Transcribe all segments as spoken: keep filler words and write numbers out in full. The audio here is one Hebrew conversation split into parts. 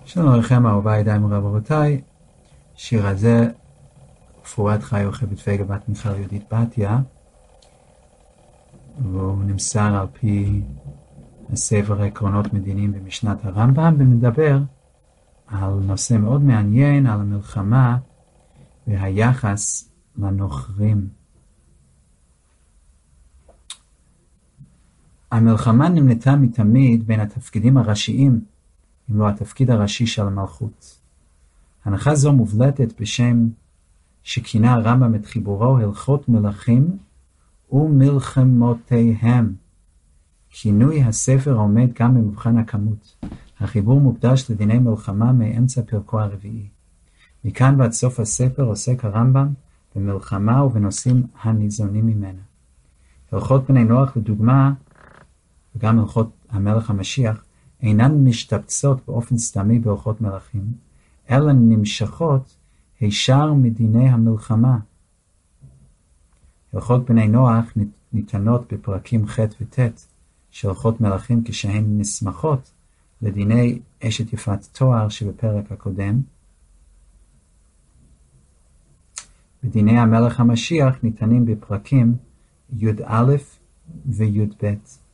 שלום לכם, אהוביי, ידיי ורבותיי. שיר הזה, פורת חי יוכבד פייגה בת מיכל יהודית בתיה, והוא נמסר על פי הספר עקרונות מדיניים במשנת הרמב"ם, ומדבר על נושא מאוד מעניין, על המלחמה והיחס לנוכרים. המלחמה נמנתה מתמיד בין התפקידים הראשיים, אם לא התפקיד הראשי של המלכות. הנחה זו מובלטת בשם שכינה הרמב"ם את חיבורו הלכות מלכים ומלחמותיהם. כינוי הספר עומד גם במבחן הכמות. החיבור מוקדש לדיני מלחמה מאמצע פרקו הרביעי. מכאן ועד סוף הספר עוסק הרמב"ם במלחמה ובנושאים הניזונים ממנה. הלכות בני נוח לדוגמה, וגם הלכות המלך המשיח, אינן משתבצות באופן סתמי בהלכות מלכים, אלא נמשכות הישר מדיני המלחמה. הלכות בני נוח ניתנות בפרקים ח' וט' של הלכות מלכים כשהן נסמכות לדיני אשת יפת תואר שבפרק הקודם. ודיני המלך המשיח ניתנים בפרקים י"א וי"ב.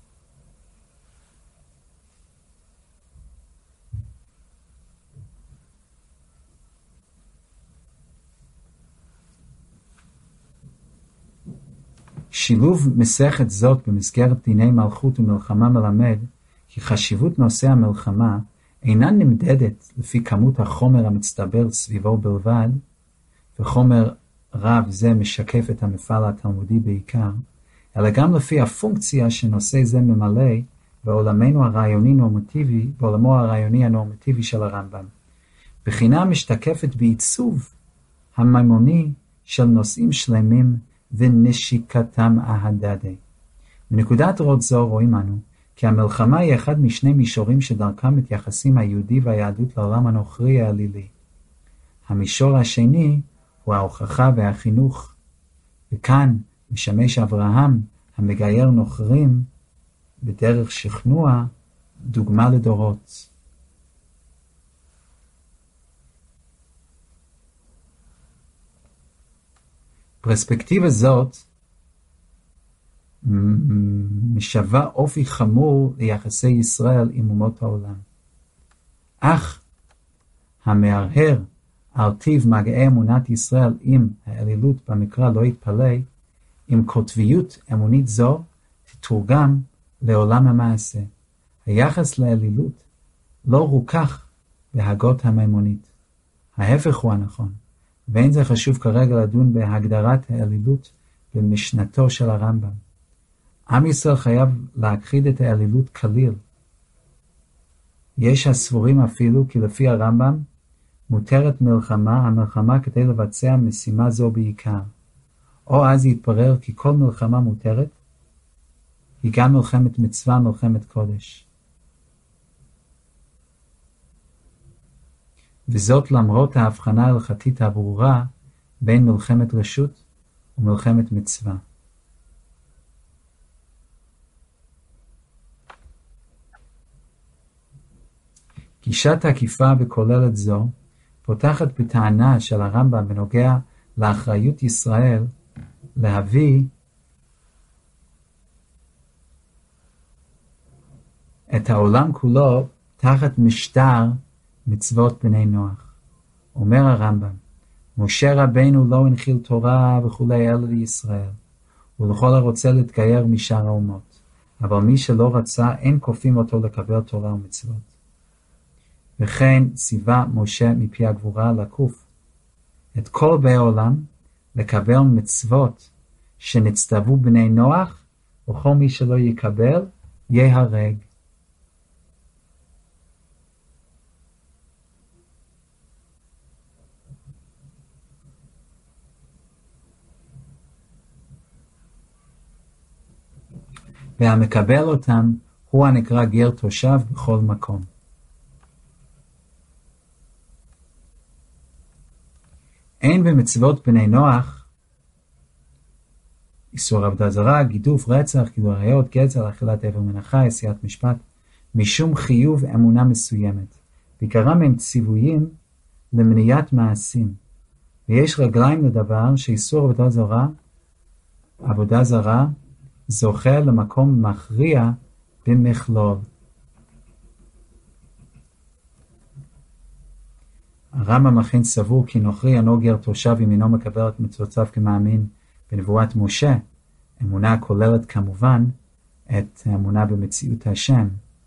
שילוב מסכת זאת במסגרת דיני מלכות ומלחמה מלמד כי חשיבות נושא המלחמה אינה נמדדת לפי כמות החומר המצטבר סביבו בלבד, וחומר רב זה משקף את המפעל התלמודי בעיקר, אלא גם לפי הפונקציה שנושא זה ממלא בעולמנו הרעיוני נורמטיבי, בעולמו הרעיוני הנורמטיבי של הרמב"ם. בחינה משתקפת בעיצוב המימוני של נושאים שלמים ונשיקתם ההדדי. מנקודת ראות זו רואים אנו כי המלחמה היא אחד משני מישורים שדרכם מתייחסים היהודי והיהדות לעולם הנוכרי העלילי. המישור השני הוא ההוכחה והחינוך, וכאן משמש אברהם המגייר נוכרים בדרך שכנוע דוגמה לדורות. פרספקטיבה זאת משווה אופי חמור ליחסי ישראל עם אומות העולם. אך המהרהר על טיב מגעי אמונת ישראל עם האלילות במקרא לא יתפלא אם קוטביות אמונית זו תתורגם לעולם המעשה. היחס לאלילות לא רוכך בהגות המימונית. ההפך הוא הנכון. ואין זה חשוב כרגע לדון בהגדרת האלילות במשנתו של הרמב"ם. עם ישראל חייב להכחיד את האלילות כליל. יש הסבורים אפילו כי לפי הרמב"ם מותרת מלחמה, המלחמה כדי לבצע משימה זו בעיקר. או אז יתברר כי כל מלחמה מותרת היא גם מלחמת מצווה, מלחמת קודש. וזאת למרות ההבחנה ההלכתית הברורה בין מלחמת רשות ומלחמת מצווה. גישת עקיפה וכוללת זו פותחת בטענה של הרמב"ם בנוגע לאחריות ישראל להביא את העולם כולו תחת משטר מצוות בני נוח. אומר הרמב"ם, משה רבנו לא הנחיל תורה וכולי אלא לישראל, ולכל הרוצה להתגייר משאר האומות, אבל מי שלא רצה אין כופים אותו לקבל תורה ומצוות. וכן ציווה משה מפי הגבורה לקוף את כל באי העולם לקבל מצוות שנצטוו בני נוח, וכל מי שלא יקבל יהרג. והמקבל אותם הוא הנקרא גר תושב בכל מקום. אין במצוות בני נוח איסור עבודה זרה, גידוף, רצח, גידול עריות, גזל, אכילת איבר מן החי, עשיית משפט, משום חיוב אמונה מסוימת, ועיקרם הם ציוויים למניעת מעשים. ויש רגליים לדבר שאיסור עבודה זרה, עבודה זרה זוכה למקום מכריע במכלול. הרמב"ם אכן סבור כי נוכרי הנוגר תושב אם אינו מקבל את מצוותיו כמאמין בנבואת משה, אמונה כוללת כמובן את האמונה במציאות השם.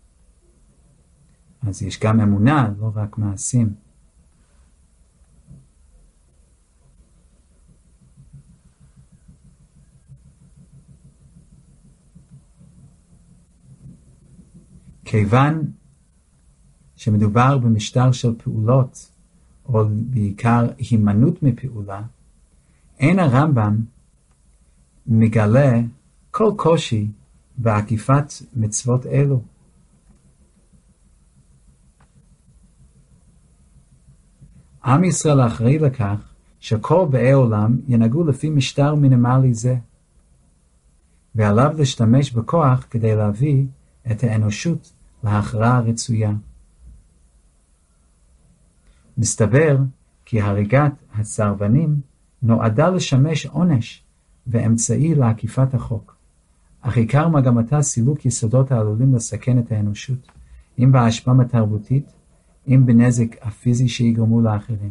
אז יש גם אמונה, לא רק מעשים. כיוון שמדובר במשטר של פעולות, או בעיקר הימנעות מפעולה, אין הרמב"ם מגלה כל קושי בעקיפת מצוות אלו. עם ישראל אחראי לכך שכל באי עולם ינהגו לפי משטר מינימלי זה, ועליו להשתמש בכוח כדי להביא את האנושות להכרעה הרצויה. מסתבר כי הריגת הסרבנים נועדה לשמש עונש ואמצעי לעקיפת החוק, אך עיקר מגמתה סילוק יסודות העלולים לסכן את האנושות, אם בהשפעה התרבותית, אם בנזק הפיזי שיגרמו לאחרים.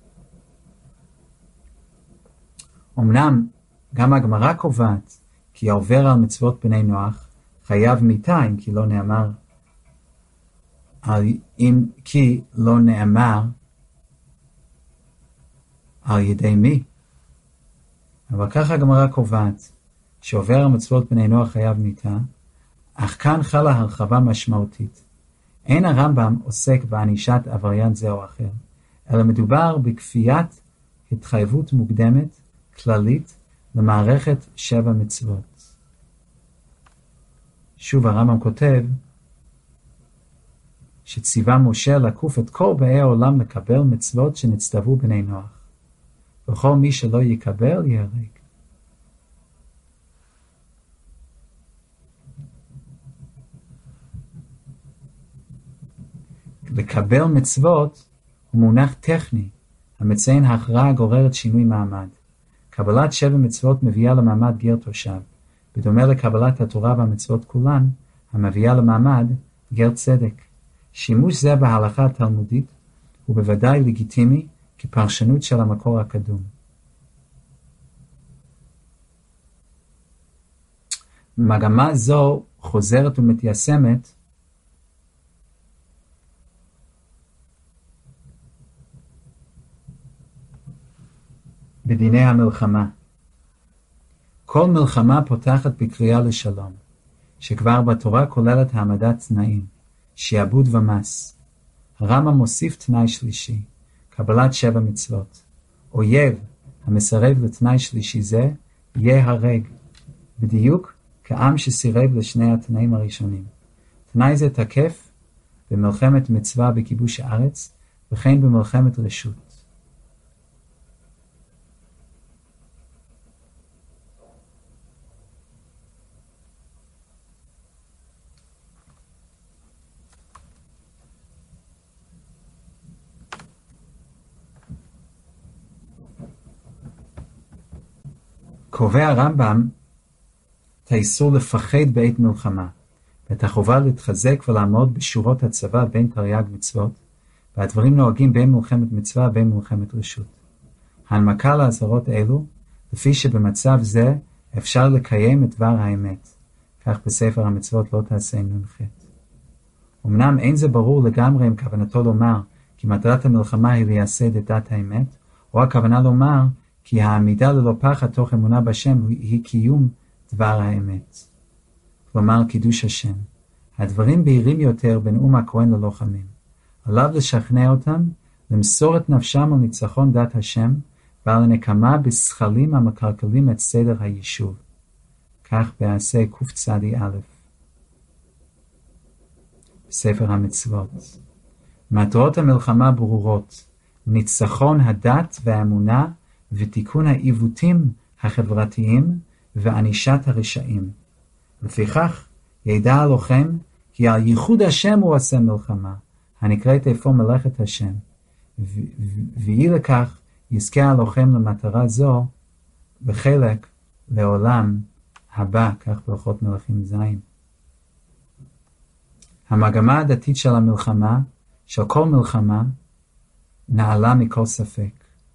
אמנם גם הגמרא קובעת כי העובר על מצוות בני נוח חייב מיתה, אם כי לא נאמר, אם כי לא נאמר על ידי מי. אבל ככה הגמרא קובעת שעובר על מצוות בני נוח חייב מיתה, אך כאן חלה הרחבה משמעותית. אין הרמב"ם עוסק בענישת עבריין זה או אחר, אלא מדובר בכפיית התחייבות מוקדמת, כללית, למערכת שבע מצוות. שוב הרמב"ם כותב שציווה משה לקוף את כל באי העולם לקבל מצוות שנצטוו בני נוח. וכל מי שלא יקבל ייהרג. לקבל מצוות הוא מונח טכני, המציין הכרעה הגוררת שינוי מעמד. קבלת שבע מצוות מביאה למעמד גר תושב, בדומה לקבלת התורה והמצוות כולן, המביאה למעמד גר צדק. שימוש זה בהלכה התלמודית הוא בוודאי לגיטימי כפרשנות של המקור הקדום. מגמה זו חוזרת ומתיישמת בדיני המלחמה. כל מלחמה פותחת בקריאה לשלום, שכבר בתורה כוללת העמדת תנאים, שיעבוד ומס. הרמב"ם מוסיף תנאי שלישי, קבלת שבע מצוות. אויב המסרב לתנאי שלישי זה, ייהרג, בדיוק כעם שסירב לשני התנאים הראשונים. תנאי זה תקף במלחמת מצווה בכיבוש הארץ, וכן במלחמת רשות. קובע הרמב"ם את האיסור לפחד בעת מלחמה, ואת החובה להתחזק ולעמוד בשורות הצבא בין תרי"ג מצוות, והדברים נוהגים בין מלחמת מצווה ובין מלחמת רשות. ההנמקה לאזהרות אלו, לפי שבמצב זה אפשר לקיים את דבר האמת, כך בספר המצוות לא תעשה נ"ח. אמנם אין זה ברור לגמרי אם כוונתו לומר כי מטרת המלחמה היא לייסד את דת האמת, או הכוונה לומר כי העמידה ללא פחד תוך אמונה בשם היא קיום דבר האמת. כלומר קידוש השם. הדברים בהירים יותר בנאום הכהן ללוחמים. עליו לשכנע אותם, למסור את נפשם על ניצחון דת השם, ועל הנקמה בשכלים המקלקלים את סדר היישוב. כך בעשה קצ"א. בספר המצוות. מטרות המלחמה ברורות. ניצחון הדת והאמונה, ותיקון העיוותים החברתיים וענישת הרשעים. לפיכך ידע הלוחם כי על ייחוד השם הוא עושה מלחמה, הנקראת אפוא מלאכת השם, ואי לכך יזכה הלוחם למטרה זו בחלק לעולם הבא, כך ברכות מלכים זין. המגמה הדתית של המלחמה, של כל מלחמה, נעלה מכל ספק.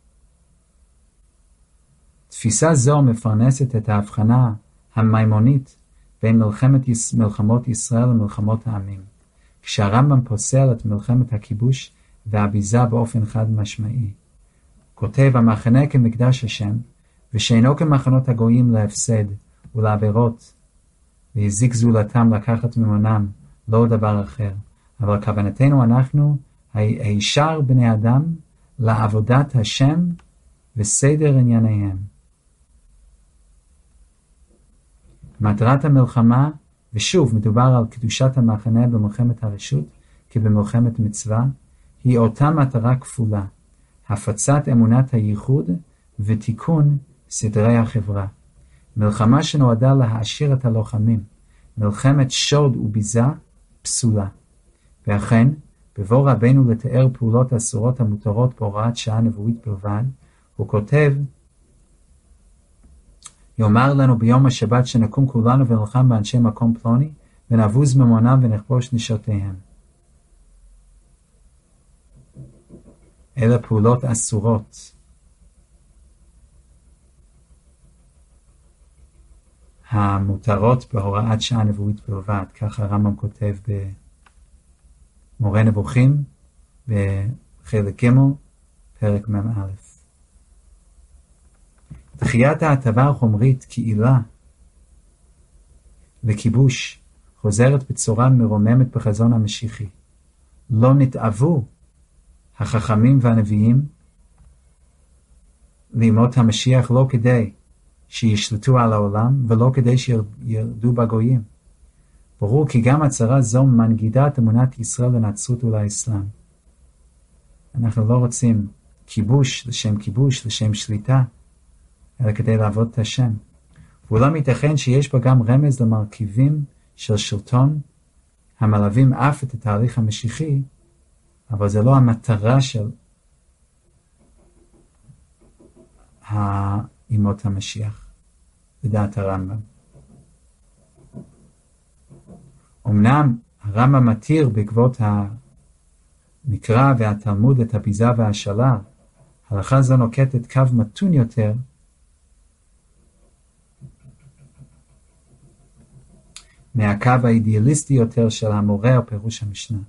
תפיסה זו מפרנסת את ההבחנה המימונית בין מלחמת, מלחמות ישראל ומלחמות העמים, כשהרמב"ם פוסל את מלחמת הכיבוש והביזה באופן חד משמעי. כותב, המחנה כמקדש השם, ושאינו כמחנות הגויים להפסד ולעבירות, והזיק זולתם לקחת ממונם, לא דבר אחר. אבל כוונתנו אנחנו, הישר בני אדם, לעבודת השם וסדר ענייניהם. מטרת המלחמה, ושוב מדובר על קדושת המחנה במלחמת הרשות, כי במלחמת מצווה, היא אותה מטרה כפולה, הפצת אמונת הייחוד ותיקון סדרי החברה. מלחמה שנועדה להעשיר את הלוחמים, מלחמת שוד וביזה, פסולה. ואכן, בבוא רבנו לתאר פעולות אסורות המותרות בהוראת שעה נבואית בלבד, הוא כותב, יאמר לנו ביום השבת שנקום כולנו ונלחם באנשי מקום פלוני, ונבוז ממונם ונכבוש נשותיהם. אלה פעולות אסורות. המותרות בהוראת שעה נבואית בלבד, ככה הרמב"ם כותב במורה נבוכים, בחלק ג' פרק מ"א. דחיית ההטבה החומרית כעילה לכיבוש חוזרת בצורה מרוממת בחזון המשיחי. לא נתאבו החכמים והנביאים לימות המשיח לא כדי שישלטו על העולם ולא כדי שירדו בגויים. ברור כי גם הצהרה זו מנגידה את אמונת ישראל לנצרות ולאסלאם. אנחנו לא רוצים כיבוש לשם כיבוש, לשם שליטה, אלא כדי לעבוד את השם. ואולם ייתכן שיש בה גם רמז למרכיבים של שלטון המלווים אף את התהליך המשיחי, אבל זה לא המטרה של ימות המשיח, לדעת הרמב"ם. אמנם הרמב"ם מתיר בעקבות המקרא והתלמוד את הביזה והשלל, הלכה זו נוקטת קו מתון יותר מהקו האידיאליסטי יותר של המורה או פירוש המשנה.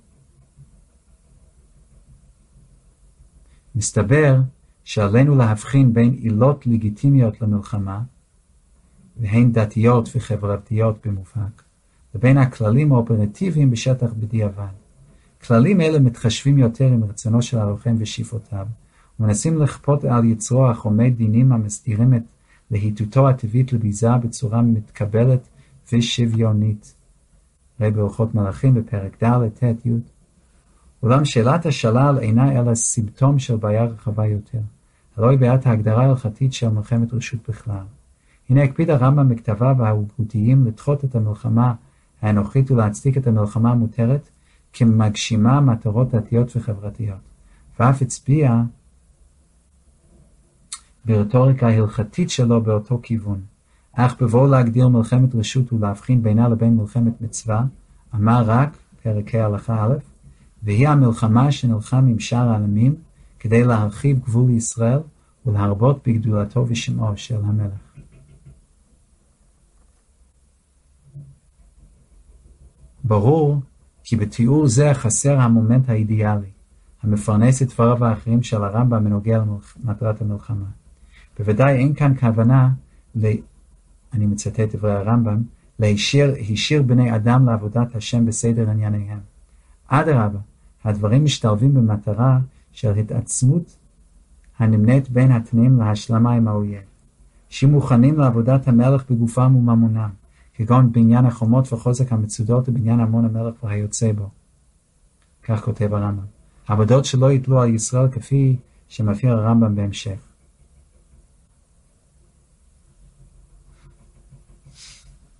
מסתבר שעלינו להבחין בין עילות לגיטימיות למלחמה, והן דתיות וחברתיות במובהק, לבין הכללים האופרטיביים בשטח בדיעבד. כללים אלה מתחשבים יותר עם רצונו של הלוחם ושאיפותיו, ומנסים לכפות על יצרו החומי דינים המסדירים את להיטותו הטבעית לביזה בצורה מתקבלת ושוויונית. ראה בהלכות מלכים בפרק ד' ט' י'. אולם שאלת השלל אינה אלא סימפטום של בעיה רחבה יותר. הלוא היא בעיית ההגדרה ההלכתית של מלחמת רשות בכלל. הנה הקפיד הרמב"ם בכתביו ההוגותיים לדחות את המלחמה האנוכית ולהצדיק את המלחמה המותרת כמגשימה מטרות דתיות וחברתיות. ואף הצביע ברטוריקה ההלכתית שלו באותו כיוון. אך בבואו להגדיר מלחמת רשות ולהבחין בינה לבין מלחמת מצווה, אמר רק, פרק ה' הלכה א', והיא המלחמה שנלחם עם שאר העלמים כדי להרחיב גבול ישראל ולהרבות בגדולתו ושמעו של המלך. ברור כי בתיאור זה חסר המומנט האידיאלי, המפרנס את דבריו האחרים של הרמב"ם בנוגע למטרת המלחמה. בוודאי אין כאן כוונה, ל... אני מצטט דברי הרמב"ם, להישיר הישיר בני אדם לעבודת השם בסדר ענייניהם. אדרבה, הדברים משתלבים במטרה של התעצמות הנמנית בין התנאים להשלמה עם האויב, שמוכנים לעבודת המלך בגופם וממונם, כגון בעניין החומות וחוזק המצודות ובעניין המון המלך והיוצא בו. כך כותב הרמב"ם. עבודות שלא יתלו על ישראל כפי שמבהיר הרמב"ם בהמשך.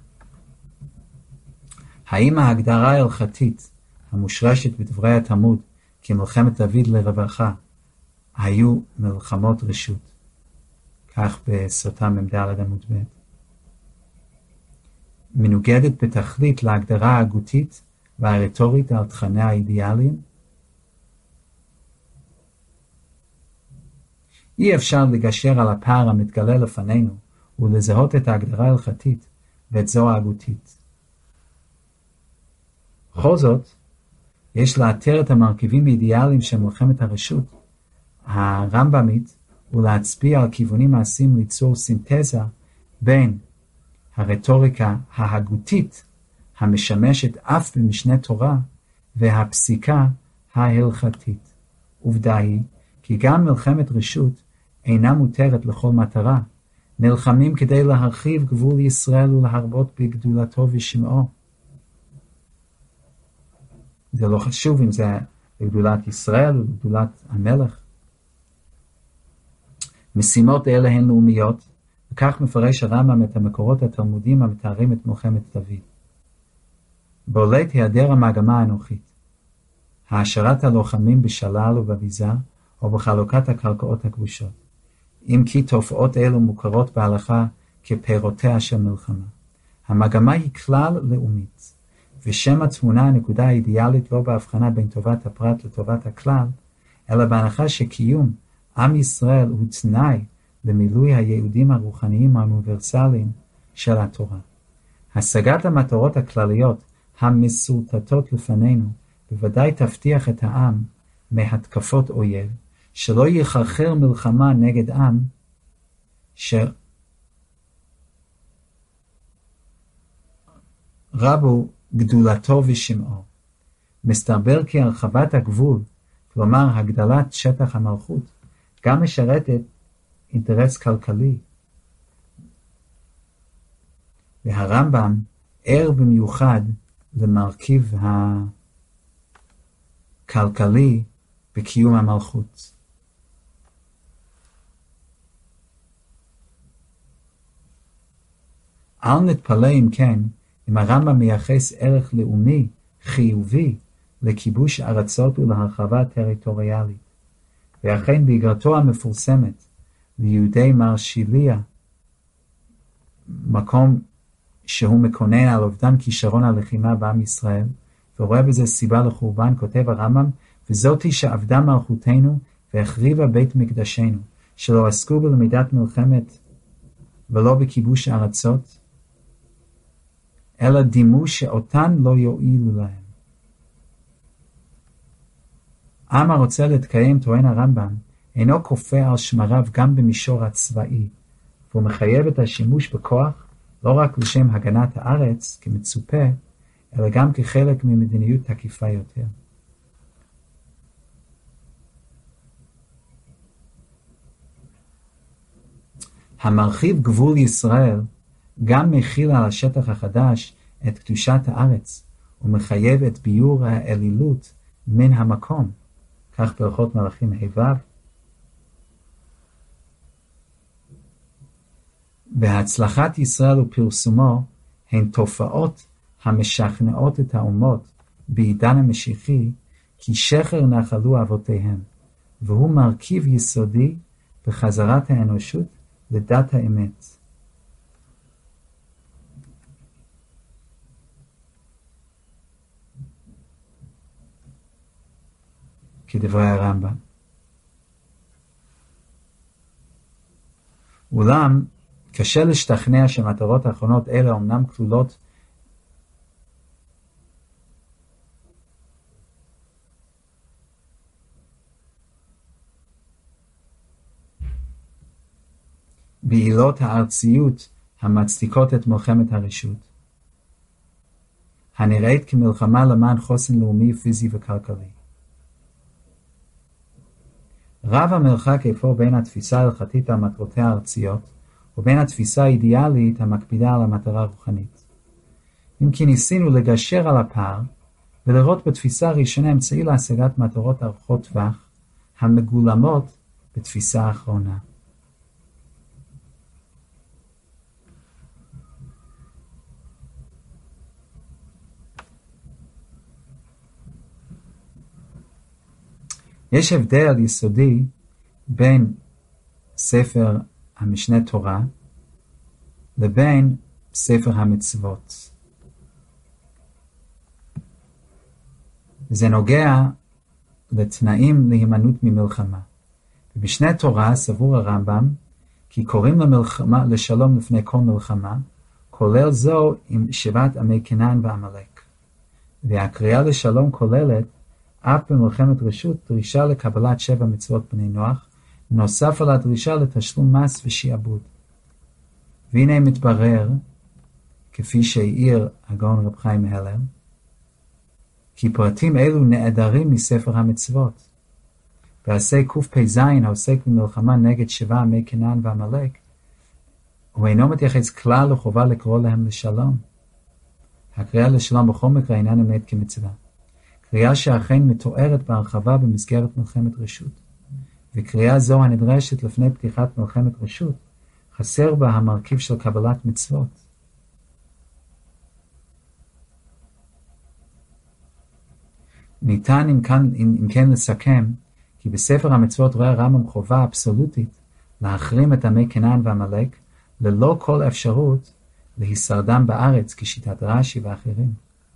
האם ההגדרה ההלכתית המושרשת בדברי התלמוד כי מלחמת דוד לרווחה היו מלחמות רשות. כך בסוטה מ"ד עמוד ב'. מנוגדת בתכלית להגדרה ההגותית והרטורית על תכניה האידיאליים. אי אפשר לגשר על הפער המתגלה לפנינו ולזהות את ההגדרה ההלכתית ואת זו ההגותית. בכל זאת, יש לאתר את המרכיבים האידיאליים של מלחמת הרשות הרמב"מית ולהצביע על כיוונים מעשיים ליצור סינתזה בין הרטוריקה ההגותית המשמשת אף במשנה תורה והפסיקה ההלכתית. עובדה היא כי גם מלחמת רשות אינה מותרת לכל מטרה. נלחמים כדי להרחיב גבול ישראל ולהרבות בגדולתו ושמעו. זה לא חשוב אם זה בגדולת ישראל או בגדולת המלך. משימות אלה הן לאומיות, וכך מפרש הרמב"ם את המקורות התלמודיים המתארים את מלחמת דוד. בולט היעדר המגמה האנוכית, העשרת הלוחמים בשלל ובביזה או בחלוקת הקרקעות הכבושות, אם כי תופעות אלו מוכרות בהלכה כפירותיה של מלחמה. המגמה היא כלל לאומית, ושם התמונה הנקודה האידיאלית לא בהבחנה בין טובת הפרט לטובת הכלל, אלא בהנחה שקיום עם ישראל הוא תנאי למילוי הייעודים הרוחניים האוניברסליים של התורה. השגת המטרות הכלליות המסורטטות לפנינו בוודאי תבטיח את העם מהתקפות אויב, שלא יחרחר מלחמה נגד עם שרבו גדולתו ושמעו. מסתבר כי הרחבת הגבול, כלומר הגדלת שטח המלכות, גם משרתת אינטרס כלכלי. והרמב"ם ער במיוחד למרכיב הכלכלי בקיום המלכות. אל נתפלא אם כן, אם הרמב"ם מייחס ערך לאומי חיובי לכיבוש ארצות ולהרחבה טריטוריאלית. ואכן באגרתו המפורסמת ליהודי מרשיליה, מקום שהוא מקונן על אובדן כישרון הלחימה בעם ישראל, ורואה בזה סיבה לחורבן, כותב הרמב"ם, וזאתי שעבדה מלכותנו והחריבה בית מקדשנו, שלא עסקו בלמידת מלחמת ולא בכיבוש הארצות, אלא דימו שאותן לא יועילו להם. עם הרוצה להתקיים, טוען הרמב"ם, אינו כופה על שמריו גם במישור הצבאי, והוא מחייב את השימוש בכוח לא רק לשם הגנת הארץ כמצופה, אלא גם כחלק ממדיניות תקיפה יותר. המרחיב גבול ישראל גם מכיל על השטח החדש את קדושת הארץ, ומחייב את ביור האלילות מן המקום, כך בהלכות מלכים ה' ו'. והצלחת ישראל ופרסומו הן תופעות המשכנעות את האומות בעידן המשיחי, כי שחר נחלו אבותיהם, והוא מרכיב יסודי בחזרת האנושות לדת האמת. כדברי הרמב"ם. אולם קשה להשתכנע שמטרות האחרונות אלה אומנם כלולות בעילות הארציות המצדיקות את מלחמת הרשות, הנראית כמלחמה למען חוסן לאומי, פיזי וכלכלי. רב המרחק אפוא בין התפיסה ההלכתית על מטרותיה הארציות ובין התפיסה האידיאלית המקפידה על המטרה הרוחנית. אם כי ניסינו לגשר על הפער ולראות בתפיסה הראשונה אמצעי להשגת מטרות ארוכות טווח המגולמות בתפיסה האחרונה. יש הבדל יסודי בין ספר המשנה תורה לבין ספר המצוות. זה נוגע לתנאים להימנעות ממלחמה. במשנה תורה סבור הרמב"ם כי קוראים למלחמה, לשלום לפני כל מלחמה, כולל זו עם שבעת עמי כנען ועמלק. והקריאה לשלום כוללת אף במלחמת רשות דרישה לקבלת שבע מצוות בני נוח, נוסף על הדרישה לתשלום מס ושיעבוד. והנה מתברר, כפי שהעיר הגאון רב חיים הלר, כי פרטים אלו נעדרים מספר המצוות. ועשה קפ"ז העוסק במלחמה נגד שבע עמי כנען ועמלק, הוא אינו מתייחס כלל לחובה לקרוא להם לשלום. הקריאה לשלום בכל מקרה אינה נמנית כמצווה. קריאה שאכן מתוארת בהרחבה במסגרת מלחמת רשות. וקריאה זו הנדרשת לפני פתיחת מלחמת רשות, חסר בה המרכיב של קבלת מצוות. ניתן אם כן, אם כן לסכם, כי בספר המצוות רואה הרמב"ם חובה אבסולוטית להחרים את עמי כנען ועמלק, ללא כל אפשרות להישרדם בארץ כשיטת רש"י ואחרים.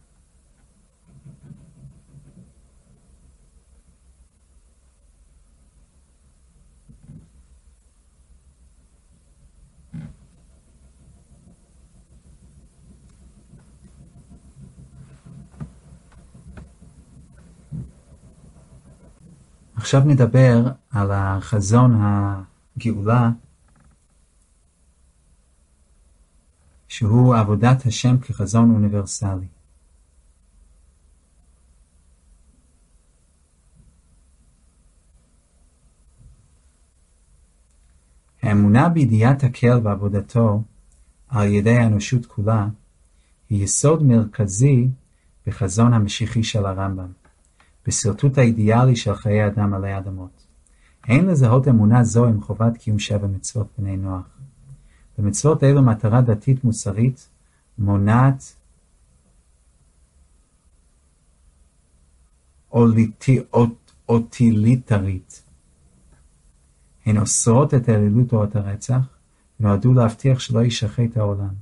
עכשיו נדבר על החזון הגאולה, שהוא עבודת השם כחזון אוניברסלי. האמונה בידיעת הקהל ועבודתו על ידי האנושות כולה היא יסוד מרכזי בחזון המשיחי של הרמב"ם, בסרטוט האידיאלי של חיי אדם עלי אדמות. אין לזהות אמונה זו עם חובת קיום שבע מצוות בני נוח. במצוות אלו מטרה דתית מוסרית מונעת אוטיליטרית. הן אוסרות את האלילות או את הרצח, ונועדו להבטיח שלא יישחט העולם.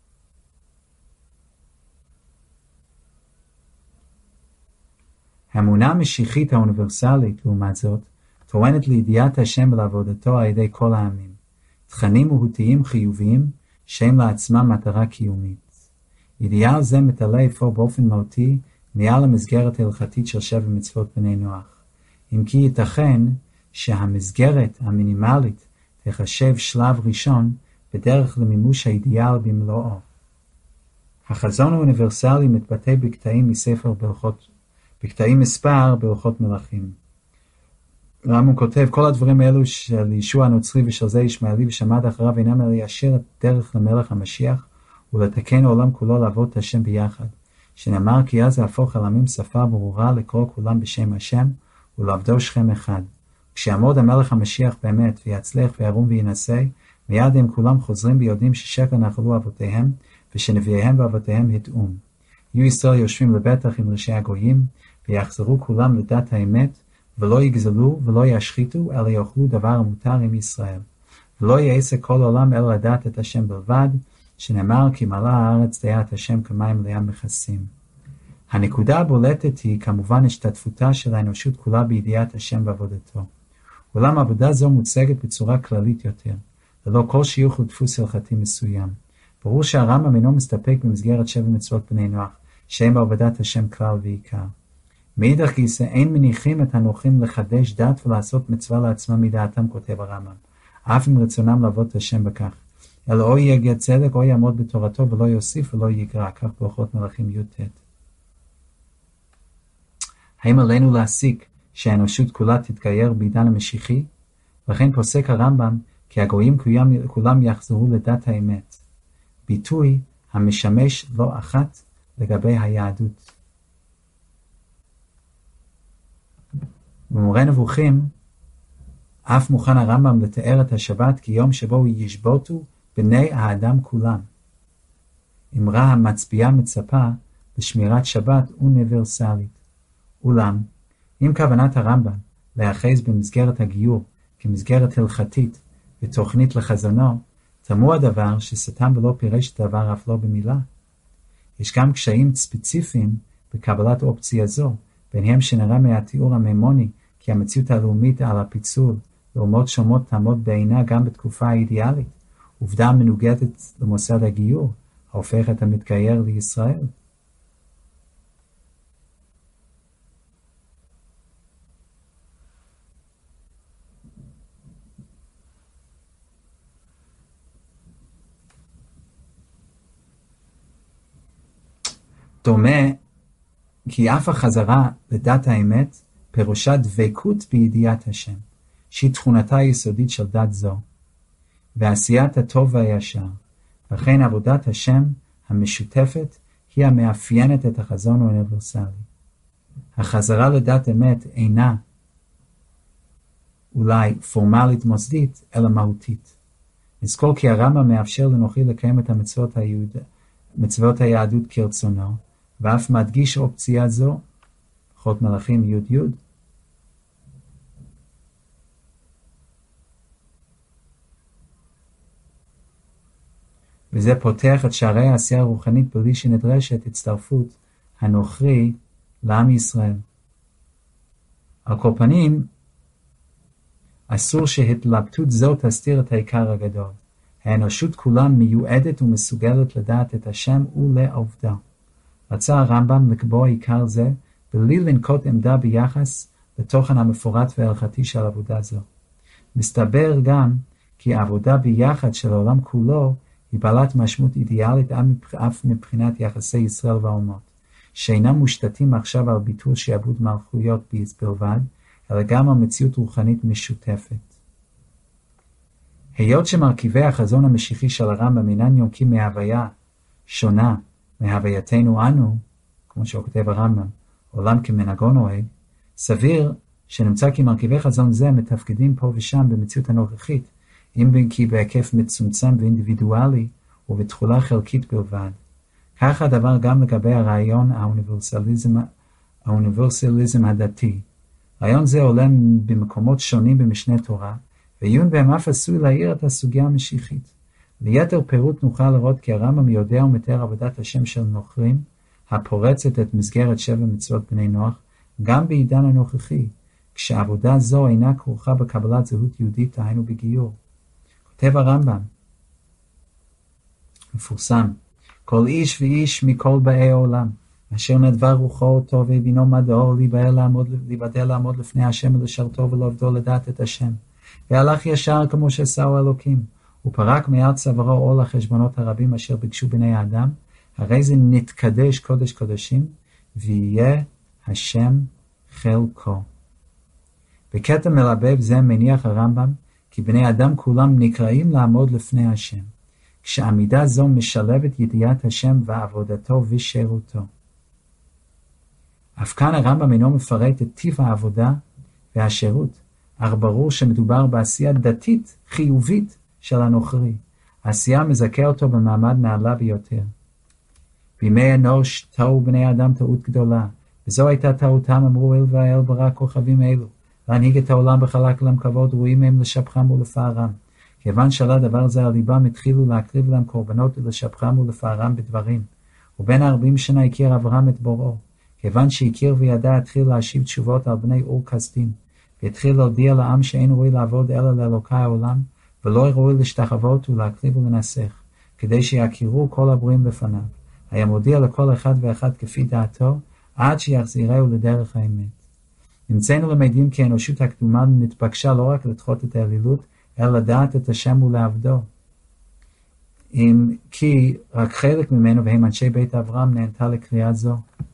האמונה המשיחית האוניברסלית, לעומת זאת, טוענת לידיעת השם ולעבודתו על ידי כל העמים. תכנים מהותיים חיוביים שהם לעצמם מטרה קיומית. אידיאל זה מתעלה אפוא באופן מהותי מעל המסגרת ההלכתית של שבע מצוות בני נוח. אם כי ייתכן שהמסגרת המינימלית תחשב שלב ראשון בדרך למימוש האידיאל במלואו. החזון האוניברסלי מתבטא בקטעים מספר ברכות, בקטעים מספר ברכות מלכים. רמב"ם כותב, כל הדברים האלו של ישוע הנוצרי ושל זה ישמעאלי ושמד אחריו אינם אלא ליישר את דרך למלך המשיח ולתקן העולם כולו לעבוד את השם ביחד. שנאמר כי אז יהפוך על עמים שפה ברורה לקרוא כולם בשם השם ולעבדו שכם אחד. כשיעמוד המלך המשיח באמת ויצליח וירום וינשא, מיד הם כולם חוזרים ויודעים ששקר נחלו אבותיהם ושנביאיהם ואבותיהם הטעום. יהיו ישראל יושבים לבטח עם ראשי הגויים ויחזרו כולם לדת האמת ולא יגזלו ולא ישחיתו, אלא יאכלו דבר המותר עם ישראל. ולא יעשה כל העולם אלא לדעת את השם בלבד, שנאמר כי מלאה הארץ דעת השם כמים לים מכסים. הנקודה הבולטת היא כמובן השתתפותה של האנושות כולה בידיעת השם ועבודתו. אולם עבודה זו מוצגת בצורה כללית יותר, ללא כל שיוך לדפוס הלכתי מסוים. ברור שהרמב"ם אינו מסתפק במסגרת שבע מצוות בני נוח, שהם בעבודת השם כלל ועיקר. מאידך גיסא אין מניחים את הנוחים לחדש דת ולעשות מצווה לעצמם מדעתם, כותב הרמב"ם, אף אם רצונם לעבוד את השם בכך. אלא או יגע צדק או יעמוד בתורתו ולא יוסיף ולא יגרע, כך ברכות מלכים י"ט. האם עלינו להסיק שהאנושות כולה תתגייר בעידן המשיחי? וכן פוסק הרמב"ם כי הגויים כולם יחזרו לדת האמת, ביטוי המשמש לא אחת לגבי היהדות. במורה נבוכים אף מוכן הרמב"ם לתאר את השבת כיום שבו ישבותו בני האדם כולם. אמרה המצביעה מצפה לשמירת שבת אוניברסלית. אולם, אם כוונת הרמב"ם להיאחז במסגרת הגיור כמסגרת הלכתית ותוכנית לחזונו, תמוה הדבר ששטן ולא פירש את הדבר אף לא במילה. יש גם קשיים ספציפיים בקבלת אופציה זו, ביניהם שנראה מהתיאור המימוני כי המציאות הלאומית על הפיצול לאומות שומות תעמוד בעינה גם בתקופה האידיאלית, עובדה מנוגדת למוסד הגיור, ההופך את המתגייר לישראל. דומה כי אף החזרה לדת האמת פירושה דבקות בידיעת השם, שהיא תכונתה היסודית של דת זו, ועשיית הטוב והישר, וכן עבודת השם המשותפת היא המאפיינת את החזון האוניברסלי. החזרה לדת אמת אינה אולי פורמלית מוסדית, אלא מהותית. נזכור כי הרמב"ם מאפשר לנוכרי לקיים את המצוות היהוד, מצוות היהדות כרצונו, ואף מדגיש אופציה זו, הלכות מלכים י' י', וזה פותח את שערי העשייה הרוחנית בלי שנדרשת הצטרפות הנוכרי לעם ישראל. על כל פנים, אסור שהתלבטות זו תסתיר את העיקר הגדול. האנושות כולה מיועדת ומסוגלת לדעת את השם ולעובדה. רצה הרמב"ם לקבוע עיקר זה בלי לנקוט עמדה ביחס לתוכן המפורט וההלכתי של עבודה זו. מסתבר גם כי העבודה ביחד של העולם כולו היא בעלת משמעות אידיאלית אף מבחינת יחסי ישראל והאומות, שאינם מושתתים עכשיו על ביטול שעבוד מלכויות בלבד, אלא גם על מציאות רוחנית משותפת. היות שמרכיבי החזון המשיחי של הרמב"ם אינם יונקים מהוויה שונה מהווייתנו אנו, כמו שהוא כותב הרמב"ם, עולם כמנהגו נוהג, סביר שנמצא כי מרכיבי חזון זה מתפקדים פה ושם במציאות הנוכחית, אם כי בהיקף מצומצם ואינדיבידואלי ובתחולה חלקית בלבד. כך הדבר גם לגבי הרעיון האוניברסליזם, האוניברסליזם הדתי. רעיון זה עולה במקומות שונים במשנה תורה, ועיון בהם אף עשוי להעיר את הסוגיה המשיחית. ליתר פירוט נוכל לראות כי הרמב"ם יודע ומתאר עבודת השם של נוכרים, הפורצת את מסגרת שבע מצוות בני נוח, גם בעידן הנוכחי, כשעבודה זו אינה כרוכה בקבלת זהות יהודית, היינו בגיור. כותב הרמב"ם, מפורסם, כל איש ואיש מכל באי העולם, אשר נדבה רוחו אותו והבינו מדעו, להיבדל לעמוד לפני השם ולשרתו ולעבדו לדעת את השם. והלך ישר כמו שעשהו אלוקים, ופרק מעל צווארו עול החשבונות הרבים אשר ביקשו בני האדם, הרי זה נתקדש קודש קודשים, ויהיה השם חלקו. בקטע מלבב זה מניח הרמב"ם, כי בני אדם כולם נקראים לעמוד לפני השם, כשעמידה זו משלבת ידיעת השם ועבודתו ושירותו. אף כאן הרמב"ם אינו מפרט את טיב העבודה והשירות, אך ברור שמדובר בעשייה דתית חיובית של הנוכרי. העשייה מזכה אותו במעמד נעלה ביותר. בימי אנוש טעו בני אדם טעות גדולה, וזו הייתה טעותם, אמרו אל ואל ברא כוכבים אלו, להנהיג את העולם בחלק להם כבוד, ראויים הם לשבחם ולפארם. כיוון שעלה דבר זה על ליבם, התחילו להקריב להם קורבנות ולשבחם ולפארם בדברים. ובין ארבעים שנה הכיר אברהם את בוראו. כיוון שהכיר וידע, התחיל להשיב תשובות על בני אור כסדים, והתחיל להודיע לעם שאין ראוי לעבוד אלא לאלוקי העולם, ולא ראוי להשתחוות ולהקריב ולנסח, כדי שיכירו כל הבריאים לפניו. היה מודיע לכל אחד ואחד כפי דעתו, עד שיחזירהו לדרך האמת. נמצאנו למדים כי האנושות הקדומה נתבקשה לא רק לדחות את האלילות, אלא לדעת את השם ולעבדו. אם כי רק חלק ממנו, והם אנשי בית אברהם, נהנתה לקריאה זו.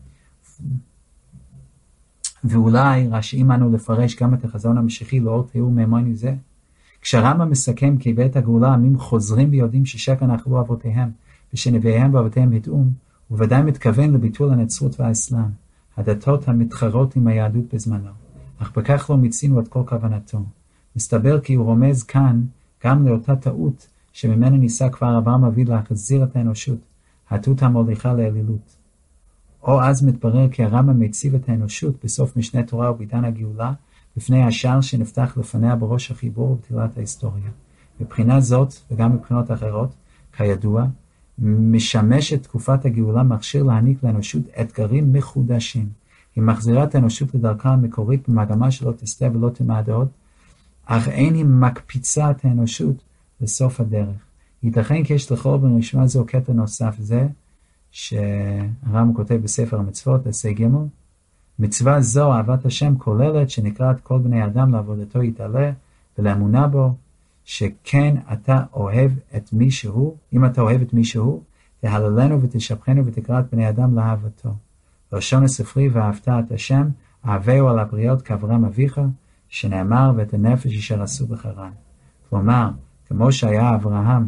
ואולי רשאים אנו לפרש גם את החזון המשיחי לאור תיאור מימוני זה. כשהרמב"ם מסכם כי בעת הגאולה עמים חוזרים ויודעים ששקר נחלו אבותיהם, ושנביאיהם ואבותיהם ידעום, הוא ודאי מתכוון לביטול הנצרות והאסלאם, הדתות המתחרות עם היהדות בזמנו, אך בכך לא מיצינו את כל כוונתו. מסתבר כי הוא רומז כאן גם לאותה טעות שממנו ניסה כבר אברהם אבינו להחזיר את האנושות, הטעות המוליכה לאלילות. או אז מתברר כי הרמב"ם מציב את האנושות בסוף משנה תורה ובעידן הגאולה, בפני השער שנפתח לפניה בראש החיבור ובתחילת ההיסטוריה. מבחינה זאת, וגם מבחינות אחרות, כידוע, משמשת תקופת הגאולה מכשיר להעניק לאנושות אתגרים מחודשים. היא מחזירה את האנושות לדרכה המקורית במגמה שלא תסתה ולא תמעד עוד, אך אין היא מקפיצה את האנושות לסוף הדרך. ייתכן כי יש לכאורה ברשימה זו קטע נוסף זה, שהר"ם כותב בספר המצוות, עשה ג' מצווה זו, אהבת השם כוללת, שנקראת כל בני אדם לעבודתו יתעלה ולאמונה בו, שכן אתה אוהב את מישהו, אם אתה אוהב את מישהו, תהללנו ותשבחנו ותקרא את בני אדם לאהבתו. לשון הספרי ואהבת את השם, אהבהו על הבריות כאברהם אביך, שנאמר ואת הנפש אשר עשו בחרן. כלומר, כמו שהיה אברהם,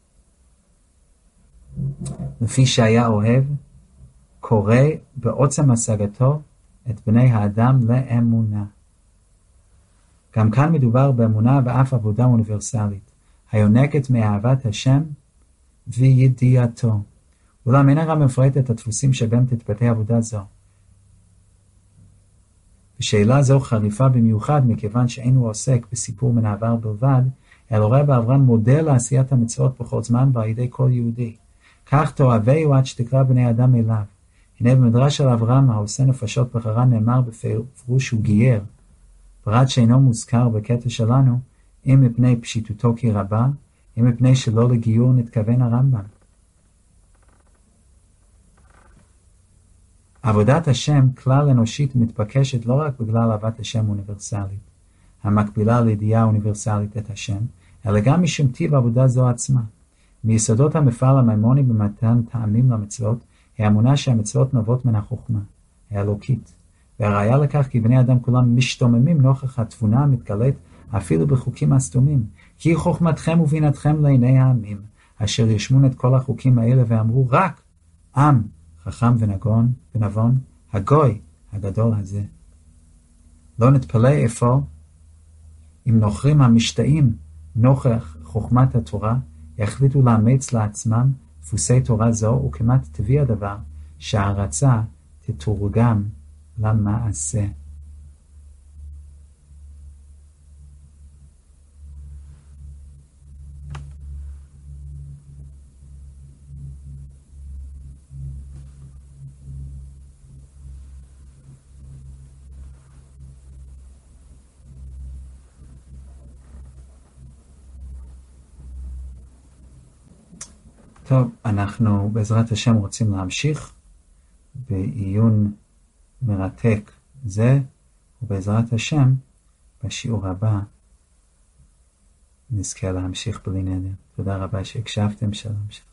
לפי שהיה אוהב, קורא בעוצם השגתו את בני האדם לאמונה. גם כאן מדובר באמונה ואף עבודה אוניברסלית, היונקת מאהבת השם וידיעתו. אולם אין הר"ם מפרט את הדפוסים שבהם תתבטא עבודה זו. ושאלה זו חריפה במיוחד מכיוון שאין הוא עוסק בסיפור מן העבר בלבד, אלא רואה באברהם מודל לעשיית המצוות בכל זמן ועל ידי כל יהודי. כך תאהבהו עד שתקרא בני אדם אליו. הנה במדרש של אברהם העושה נפשות בחרן נאמר בפירוש שהוא גייר, פרט שאינו מוזכר בקטע שלנו, אם מפני פשיטותו כי רבה, אם מפני שלא לגיור נתכוון הרמב"ם. עבודת השם כלל אנושית מתבקשת לא רק בגלל אהבת השם אוניברסלית, המקבילה לידיעה אוניברסלית את השם, אלא גם משום טיב עבודה זו עצמה. מיסודות המפעל המימוני במתן טעמים למצוות, היא האמונה שהמצוות נובעות מן החוכמה, האלוקית. והראיה לכך כי בני אדם כולם משתוממים נוכח התבונה המתגלית אפילו בחוקים הסתומים. כי חוכמתכם ובינתכם לעיני העמים, אשר ישמון את כל החוקים האלה ואמרו רק עם חכם ונגון ונבון, הגוי הגדול הזה. לא נתפלא אפוא אם נוכרים המשתאים נוכח חוכמת התורה יחליטו לאמץ לעצמם דפוסי תורה זו, וכמעט טבעי הדבר שההרצה תתורגם למעשה. טוב, אנחנו בעזרת השם רוצים להמשיך בעיון מרתק זה, ובעזרת השם בשיעור הבא נזכה להמשיך בלי נדר. תודה רבה שהקשבתם, שלום שלום.